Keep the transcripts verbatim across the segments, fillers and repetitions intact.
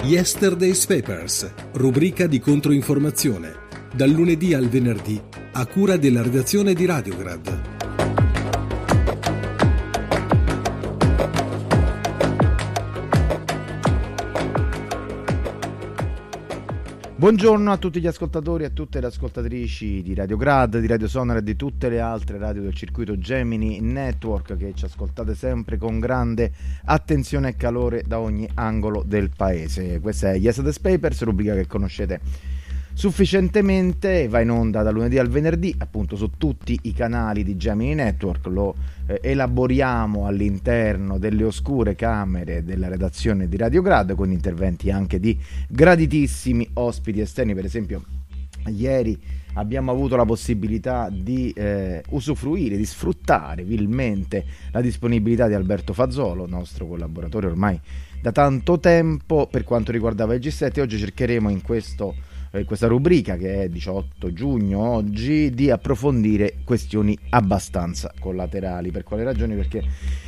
Yesterday's Papers, rubrica di controinformazione, dal lunedì al venerdì, a cura della redazione di Radiograd. Buongiorno a tutti gli ascoltatori e a tutte le ascoltatrici di Radiograd, di Radio Sonora e di tutte le altre radio del circuito Gemini Network che ci ascoltate sempre con grande attenzione e calore da ogni angolo del paese. Questa è Yesterday's Papers, rubrica che conoscete sufficientemente, va in onda da lunedì al venerdì appunto su tutti i canali di Gemini Network. Lo eh, elaboriamo all'interno delle oscure camere della redazione di Radiograd con interventi anche di graditissimi ospiti esterni. Per esempio ieri abbiamo avuto la possibilità di eh, usufruire, di sfruttare vilmente la disponibilità di Alberto Fazzolo, nostro collaboratore ormai da tanto tempo per quanto riguardava il G sette. Oggi cercheremo in questo in questa rubrica, che è diciotto giugno oggi, di approfondire questioni abbastanza collaterali. Per quale ragioni? Perché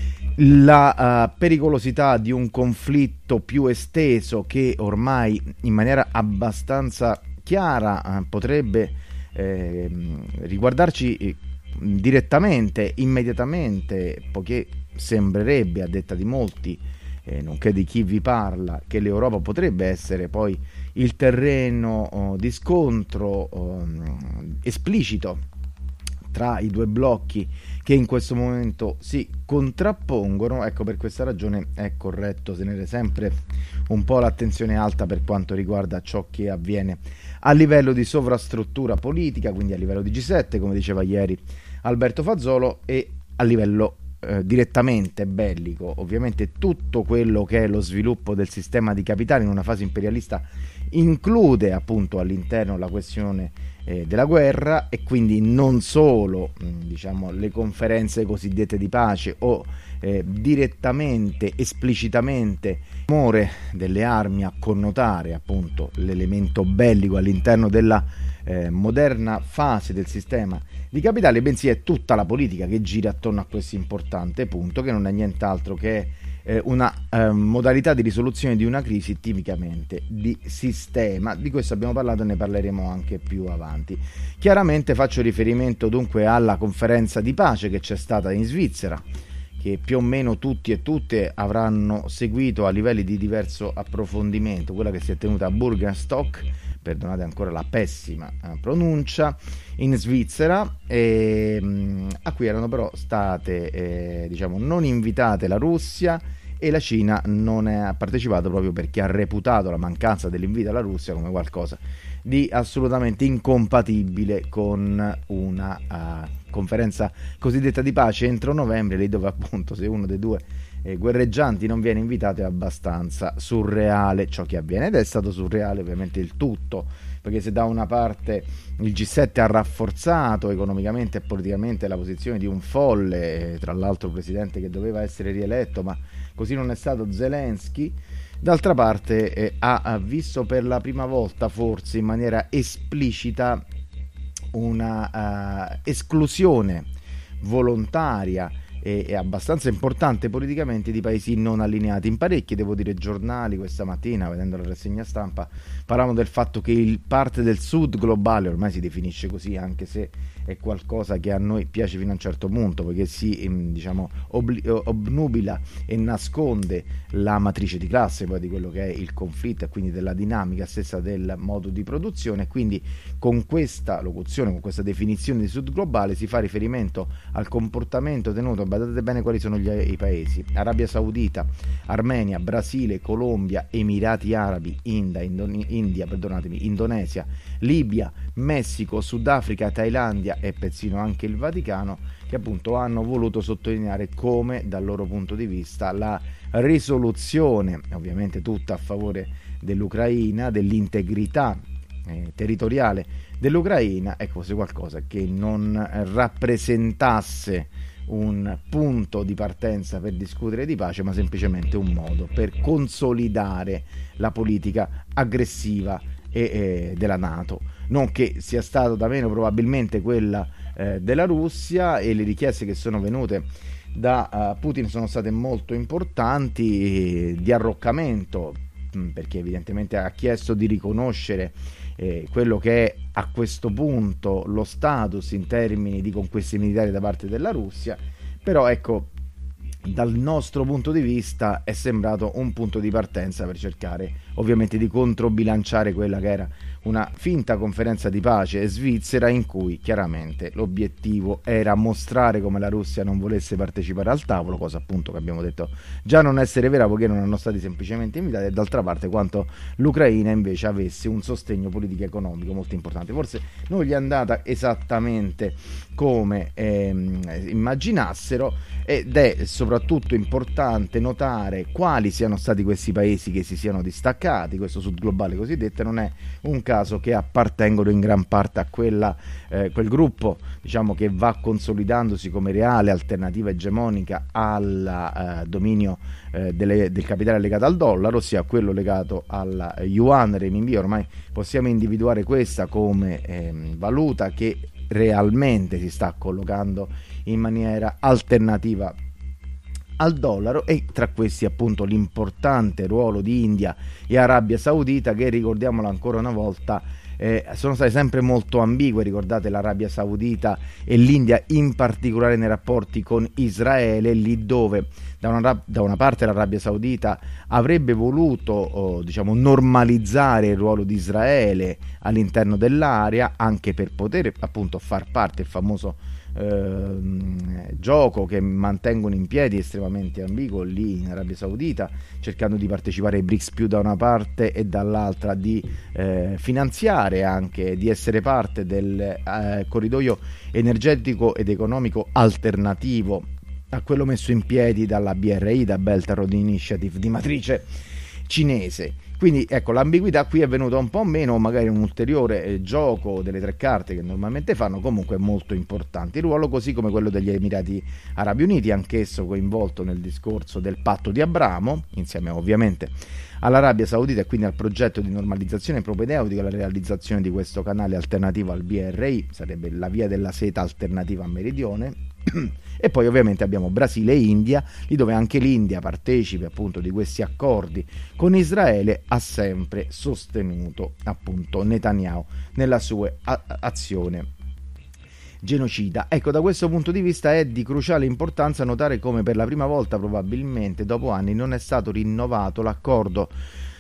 la uh, pericolosità di un conflitto più esteso che ormai in maniera abbastanza chiara uh, potrebbe eh, riguardarci eh, direttamente, immediatamente, poiché sembrerebbe, a detta di molti, eh, nonché di chi vi parla, che l'Europa potrebbe essere poi il terreno oh, di scontro oh, esplicito tra i due blocchi che in questo momento si contrappongono. Ecco, per questa ragione è corretto tenere sempre un po' l'attenzione alta per quanto riguarda ciò che avviene a livello di sovrastruttura politica, quindi a livello di G sette, come diceva ieri Alberto Fazzolo, e a livello Eh, direttamente bellico. Ovviamente tutto quello che è lo sviluppo del sistema di capitali in una fase imperialista include appunto all'interno la questione eh, della guerra, e quindi non solo mh, diciamo le conferenze cosiddette di pace o eh, direttamente, esplicitamente l'amore delle armi a connotare appunto l'elemento bellico all'interno della eh, moderna fase del sistema di capitale, bensì è tutta la politica che gira attorno a questo importante punto, che non è nient'altro che eh, una eh, modalità di risoluzione di una crisi tipicamente di sistema. Di questo abbiamo parlato e ne parleremo anche più avanti. Chiaramente faccio riferimento dunque alla conferenza di pace che c'è stata in Svizzera, che più o meno tutti e tutte avranno seguito a livelli di diverso approfondimento, quella che si è tenuta a Bürgenstock, perdonate ancora la pessima eh, pronuncia, in Svizzera, e, mh, a cui erano però state eh, diciamo non invitate la Russia, e la Cina non ha partecipato proprio perché ha reputato la mancanza dell'invito alla Russia come qualcosa di assolutamente incompatibile con una uh, conferenza cosiddetta di pace entro novembre, lì dove appunto se uno dei due eh, guerreggianti non viene invitato è abbastanza surreale ciò che avviene. Ed è stato surreale ovviamente il tutto, perché se da una parte il G sette ha rafforzato economicamente e politicamente la posizione di un folle, tra l'altro presidente che doveva essere rieletto, ma così non è stato, Zelensky, d'altra parte eh, ha visto per la prima volta forse in maniera esplicita una uh, esclusione volontaria e, e abbastanza importante politicamente di paesi non allineati. In parecchi, devo dire, giornali questa mattina, vedendo la rassegna stampa, parlavano del fatto che il parte del sud globale, ormai si definisce così, anche se è qualcosa che a noi piace fino a un certo punto, perché si diciamo obli- obnubila e nasconde la matrice di classe poi di quello che è il conflitto e quindi della dinamica stessa del modo di produzione. Quindi con questa locuzione, con questa definizione di sud globale, si fa riferimento al comportamento tenuto, badate bene quali sono gli, i paesi: Arabia Saudita, Armenia, Brasile, Colombia, Emirati Arabi, India, Indone- India perdonatemi, Indonesia, Libia, Messico, Sudafrica, Thailandia e persino anche il Vaticano, che appunto hanno voluto sottolineare come dal loro punto di vista la risoluzione, ovviamente tutta a favore dell'Ucraina, dell'integrità eh, territoriale dell'Ucraina, ecco, fosse qualcosa che non rappresentasse un punto di partenza per discutere di pace, ma semplicemente un modo per consolidare la politica aggressiva e, e della NATO, non che sia stato da meno probabilmente quella eh, della Russia, e le richieste che sono venute da uh, Putin sono state molto importanti, eh, di arroccamento perché evidentemente ha chiesto di riconoscere eh, quello che è a questo punto lo status in termini di conquiste militari da parte della Russia, però ecco, dal nostro punto di vista è sembrato un punto di partenza per cercare ovviamente di controbilanciare quella che era una finta conferenza di pace svizzera, in cui chiaramente l'obiettivo era mostrare come la Russia non volesse partecipare al tavolo, cosa appunto che abbiamo detto già non essere vera, poiché non erano stati semplicemente invitati, e d'altra parte quanto l'Ucraina invece avesse un sostegno politico e economico molto importante. Forse non gli è andata esattamente come ehm, immaginassero, ed è soprattutto importante notare quali siano stati questi paesi che si siano distaccati. Questo sud globale cosiddetto non è un caso che appartengono in gran parte a quella, eh, quel gruppo, diciamo, che va consolidandosi come reale alternativa egemonica al eh, dominio eh, delle, del capitale legato al dollaro, ossia quello legato al yuan, renminbi. Ormai possiamo individuare questa come eh, valuta che realmente si sta collocando in maniera alternativa al dollaro, e tra questi appunto l'importante ruolo di India e Arabia Saudita, che ricordiamolo ancora una volta eh, sono state sempre molto ambigue. Ricordate l'Arabia Saudita e l'India in particolare nei rapporti con Israele, lì dove da una, da una parte l'Arabia Saudita avrebbe voluto oh, diciamo normalizzare il ruolo di Israele all'interno dell'area, anche per poter appunto far parte, il famoso Eh, gioco che mantengono in piedi estremamente ambiguo lì in Arabia Saudita, cercando di partecipare ai BRICS più da una parte e dall'altra di eh, finanziare, anche di essere parte del eh, corridoio energetico ed economico alternativo a quello messo in piedi dalla B R I, da Belt and Road Initiative di matrice cinese. Quindi ecco, l'ambiguità qui è venuta un po' meno, magari un ulteriore eh, gioco delle tre carte che normalmente fanno, comunque molto importante il ruolo, così come quello degli Emirati Arabi Uniti, anch'esso coinvolto nel discorso del patto di Abramo, insieme ovviamente all'Arabia Saudita, e quindi al progetto di normalizzazione propedeutica alla realizzazione di questo canale alternativo al B R I, sarebbe la via della seta alternativa a meridione. E poi ovviamente abbiamo Brasile e India, lì dove anche l'India, partecipe appunto di questi accordi con Israele, ha sempre sostenuto appunto Netanyahu nella sua a- azione genocida. Ecco, da questo punto di vista è di cruciale importanza notare come per la prima volta probabilmente dopo anni non è stato rinnovato l'accordo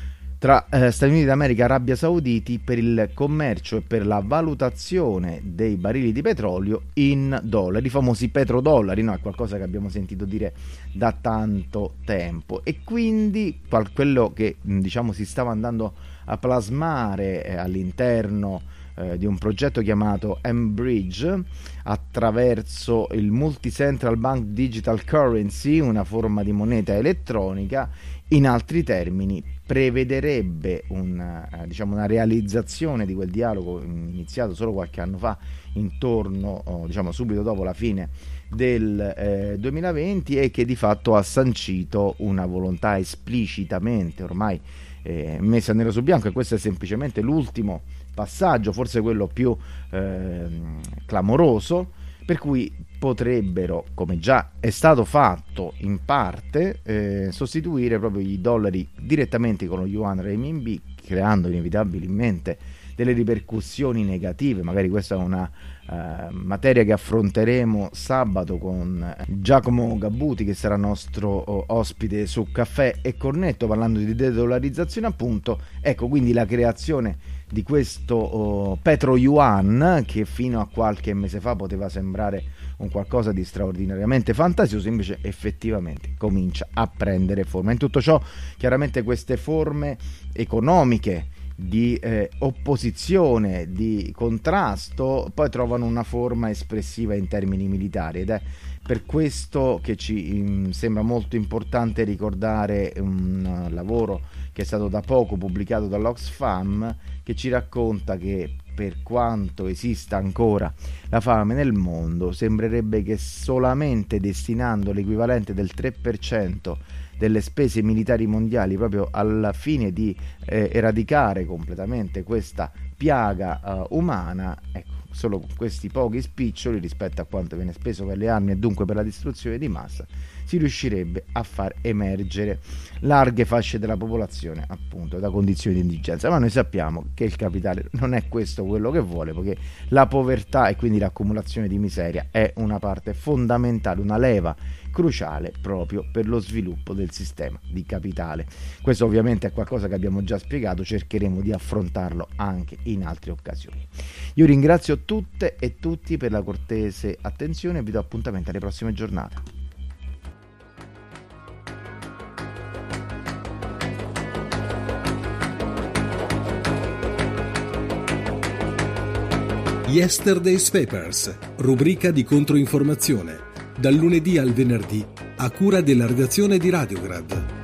tra eh, Stati Uniti d'America e Arabia Saudita per il commercio e per la valutazione dei barili di petrolio in dollari, i famosi petrodollari, no? È qualcosa che abbiamo sentito dire da tanto tempo, e quindi quello che diciamo si stava andando a plasmare eh, all'interno eh, di un progetto chiamato M-Bridge, attraverso il Multi-Central Bank Digital Currency, una forma di moneta elettronica. In altri termini, prevederebbe una, diciamo, una realizzazione di quel dialogo iniziato solo qualche anno fa, intorno, diciamo, subito dopo la fine del eh, duemilaventi, e che di fatto ha sancito una volontà esplicitamente ormai eh, messa nero su bianco, e questo è semplicemente l'ultimo passaggio, forse quello più eh, clamoroso, per cui potrebbero, come già è stato fatto in parte, eh, sostituire proprio i dollari direttamente con lo yuan renminbi, creando inevitabilmente delle ripercussioni negative. Magari questa è una eh, materia che affronteremo sabato con Giacomo Gabbuti, che sarà nostro oh, ospite su Caffè e Cornetto, parlando di de-dollarizzazione appunto. Ecco, quindi la creazione di questo oh, petro yuan, che fino a qualche mese fa poteva sembrare un qualcosa di straordinariamente fantasioso, invece effettivamente comincia a prendere forma. In tutto ciò, chiaramente queste forme economiche di eh, opposizione, di contrasto, poi trovano una forma espressiva in termini militari, ed è per questo che ci mh, sembra molto importante ricordare un uh, lavoro che è stato da poco pubblicato dall'Oxfam, che ci racconta che per quanto esista ancora la fame nel mondo, sembrerebbe che solamente destinando l'equivalente del tre per cento delle spese militari mondiali proprio alla fine di eh, eradicare completamente questa piaga uh, umana, ecco, solo questi pochi spiccioli rispetto a quanto viene speso per le armi e dunque per la distruzione di massa, si riuscirebbe a far emergere larghe fasce della popolazione appunto da condizioni di indigenza. Ma noi sappiamo che il capitale non è questo quello che vuole, perché la povertà e quindi l'accumulazione di miseria è una parte fondamentale, una leva cruciale proprio per lo sviluppo del sistema di capitale. Questo ovviamente è qualcosa che abbiamo già spiegato, cercheremo di affrontarlo anche in altre occasioni. Io ringrazio tutte e tutti per la cortese attenzione e vi do appuntamento alle prossime giornate. Yesterday's Papers, rubrica di controinformazione, dal lunedì al venerdì, a cura della redazione di Radiograd.